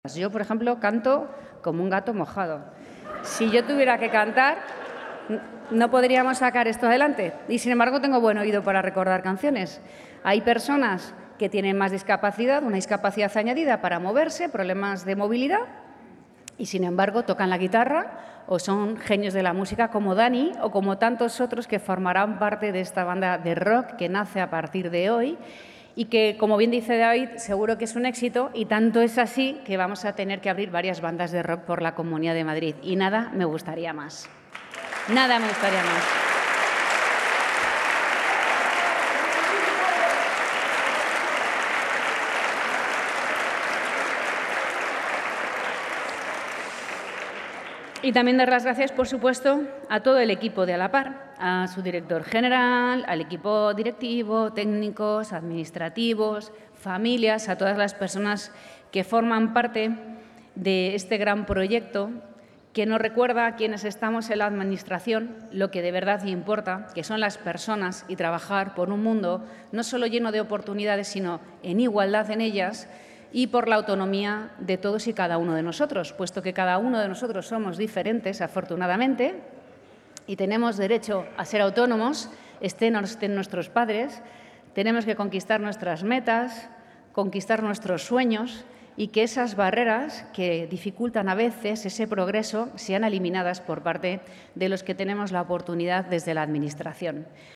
Yo, por ejemplo, canto como un gato mojado. Si yo tuviera que cantar, no podríamos sacar esto adelante. Y, sin embargo, tengo buen oído para recordar canciones. Hay personas que tienen más discapacidad, una discapacidad añadida para moverse, problemas de movilidad, y, sin embargo, tocan la guitarra o son genios de la música como Dani o como tantos otros que formarán parte de esta banda de rock que nace a partir de hoy y que, como bien dice David, seguro que es un éxito, y tanto es así que vamos a tener que abrir varias bandas de rock por la Comunidad de Madrid. Y nada me gustaría más. Nada me gustaría más. Y también dar las gracias, por supuesto, a todo el equipo de Alapar, a su director general, al equipo directivo, técnicos, administrativos, familias, a todas las personas que forman parte de este gran proyecto que nos recuerda a quienes estamos en la Administración lo que de verdad importa, que son las personas, y trabajar por un mundo no solo lleno de oportunidades, sino en igualdad en ellas, y por la autonomía de todos y cada uno de nosotros, puesto que cada uno de nosotros somos diferentes, afortunadamente, y tenemos derecho a ser autónomos, estén nuestros padres. Tenemos que conquistar nuestras metas, conquistar nuestros sueños, y que esas barreras que dificultan a veces ese progreso sean eliminadas por parte de los que tenemos la oportunidad desde la Administración.